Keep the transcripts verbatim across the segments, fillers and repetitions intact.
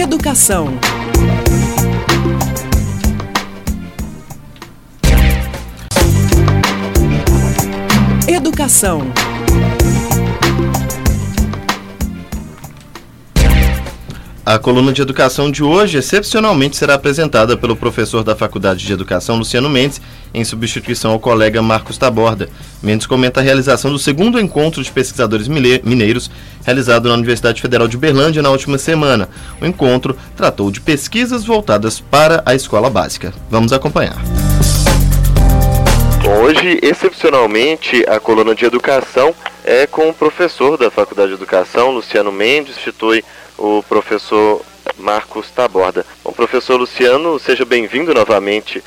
Educação. Educação. A coluna de educação de hoje, excepcionalmente, será apresentada pelo professor da Faculdade de Educação, Luciano Mendes, em substituição ao colega Marcos Taborda. Mendes comenta a realização do segundo encontro de pesquisadores mineiros, realizado na Universidade Federal de Uberlândia na última semana. O encontro tratou de pesquisas voltadas para a escola básica. Vamos acompanhar. Hoje, excepcionalmente, a coluna de educação é com o professor da Faculdade de Educação, Luciano Mendes, institui o professor Marcos Taborda. Bom, professor Luciano, seja bem-vindo novamente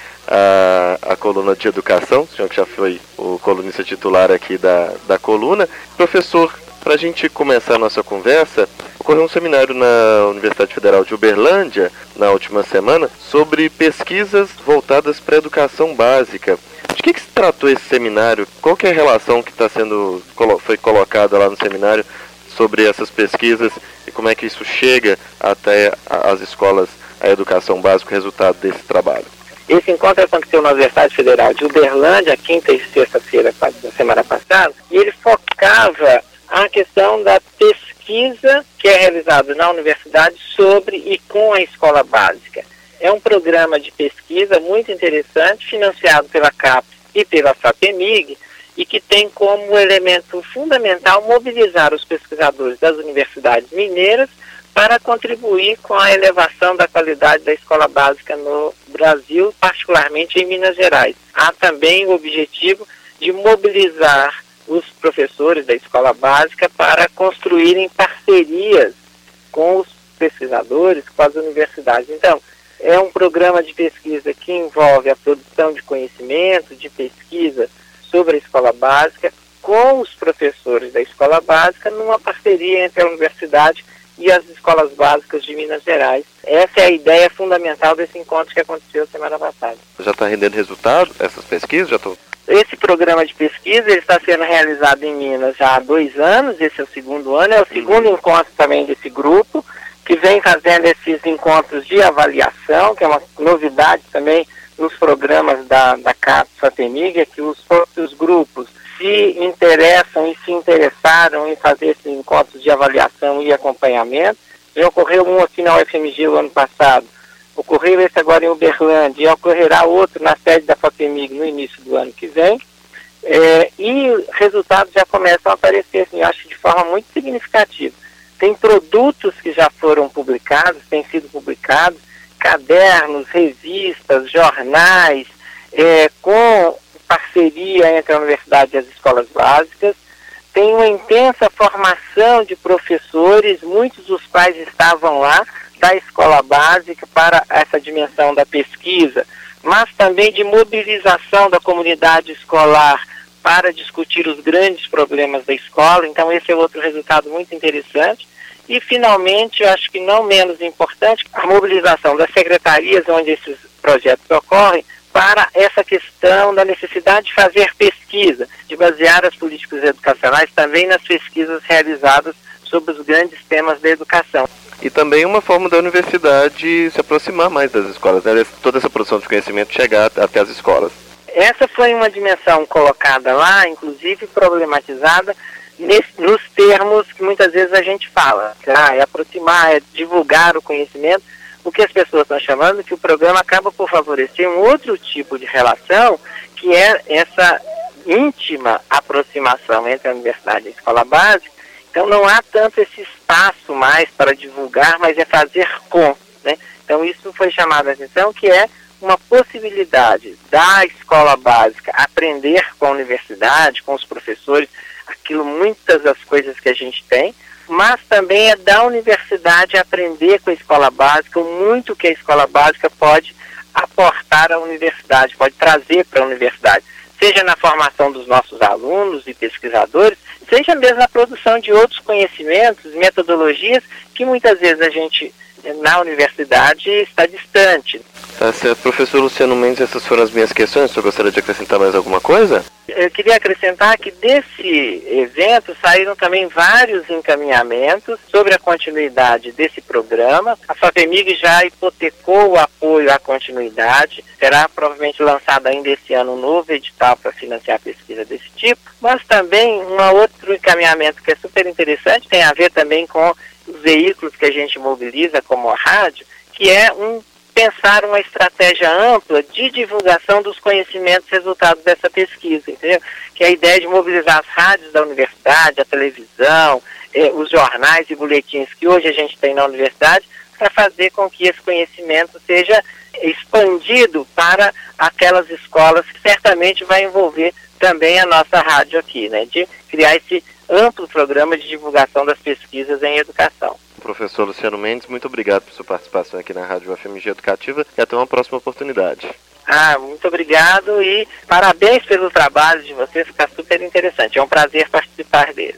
à, à coluna de educação, o senhor que já foi o colunista titular aqui da, da coluna. Professor, para a gente começar a nossa conversa, ocorreu um seminário na Universidade Federal de Uberlândia, na última semana, sobre pesquisas voltadas para a educação básica. De que, que se tratou esse seminário? Qual que é a relação que está sendo, foi colocada lá no seminário sobre essas pesquisas e como é que isso chega até as escolas, a educação básica, o resultado desse trabalho? Esse encontro aconteceu na Universidade Federal de Uberlândia, quinta e sexta-feira da semana passada, e ele focava a questão da pesquisa que é realizada na universidade sobre e com a escola básica. É um programa de pesquisa muito interessante, financiado pela CAPES e pela FAPEMIG, e que tem como elemento fundamental mobilizar os pesquisadores das universidades mineiras para contribuir com a elevação da qualidade da escola básica no Brasil, particularmente em Minas Gerais. Há também o objetivo de mobilizar os professores da escola básica para construírem parcerias com os pesquisadores, com as universidades. Então, é um programa de pesquisa que envolve a produção de conhecimento, de pesquisa sobre a escola básica, com os professores da escola básica, numa parceria entre a universidade e as escolas básicas de Minas Gerais. Essa é a ideia fundamental desse encontro que aconteceu semana passada. Já está rendendo resultado essas pesquisas? Já tô... Esse programa de pesquisa ele está sendo realizado em Minas já há dois anos, esse é o segundo ano, é o segundo uhum. encontro também desse grupo, que vem fazendo esses encontros de avaliação, que é uma novidade também nos programas da, da CAPES, FAPEMIG, é que os próprios grupos se interessam e se interessaram em fazer esses encontros de avaliação e acompanhamento. Já ocorreu um aqui na U F M G o ano passado, ocorreu esse agora em Uberlândia, e ocorrerá outro na sede da FAPEMIG no início do ano que vem, é, e resultados já começam a aparecer, assim, eu acho de forma muito significativa. Tem produtos que já foram publicados, têm sido publicados, cadernos, revistas, jornais, é, com parceria entre a universidade e as escolas básicas. Tem uma intensa formação de professores, muitos dos quais estavam lá, da escola básica para essa dimensão da pesquisa, mas também de mobilização da comunidade escolar para discutir os grandes problemas da escola. Então esse é outro resultado muito interessante. E, finalmente, eu acho que não menos importante, a mobilização das secretarias onde esses projetos ocorrem para essa questão da necessidade de fazer pesquisa, de basear as políticas educacionais também nas pesquisas realizadas sobre os grandes temas da educação. E também uma forma da universidade se aproximar mais das escolas, né? Toda essa produção de conhecimento chegar até as escolas. Essa foi uma dimensão colocada lá, inclusive problematizada, Nesse, nos termos que muitas vezes a gente fala, ah, é aproximar, é divulgar o conhecimento, o que as pessoas estão chamando que o programa acaba por favorecer um outro tipo de relação, que é essa íntima aproximação entre a universidade e a escola básica. Então não há tanto esse espaço mais para divulgar, mas é fazer com, né? Então isso foi chamado a atenção, que é uma possibilidade da escola básica aprender com a universidade, com os professores, aquilo, muitas das coisas que a gente tem, mas também é da universidade aprender com a escola básica o muito que a escola básica pode aportar à universidade, pode trazer para a universidade, seja na formação dos nossos alunos e pesquisadores, seja mesmo na produção de outros conhecimentos, metodologias que muitas vezes a gente na universidade está distante. Tá certo. Professor Luciano Mendes, essas foram as minhas questões. O senhor gostaria de acrescentar mais alguma coisa? Eu queria acrescentar que desse evento saíram também vários encaminhamentos sobre a continuidade desse programa. A FAPEMIG já hipotecou o apoio à continuidade. Será provavelmente lançado ainda esse ano um novo edital para financiar pesquisa desse tipo. Mas também um outro encaminhamento que é super interessante, tem a ver também com os veículos que a gente mobiliza como a rádio, que é um pensar uma estratégia ampla de divulgação dos conhecimentos resultados dessa pesquisa, entendeu? Que é a ideia de mobilizar as rádios da universidade, a televisão, eh, os jornais e boletins que hoje a gente tem na universidade, para fazer com que esse conhecimento seja expandido para aquelas escolas que certamente vai envolver também a nossa rádio aqui, né? De criar esse amplo programa de divulgação das pesquisas em educação. Professor Luciano Mendes, muito obrigado por sua participação aqui na Rádio U F M G Educativa e até uma próxima oportunidade. Ah, muito obrigado e parabéns pelo trabalho de vocês, fica super interessante. É um prazer participar dele.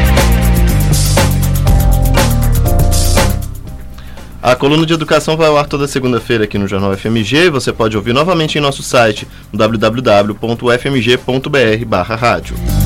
A coluna de educação vai ao ar toda segunda-feira aqui no Jornal F M G e você pode ouvir novamente em nosso site w w w ponto u f m g ponto b r barra rádio.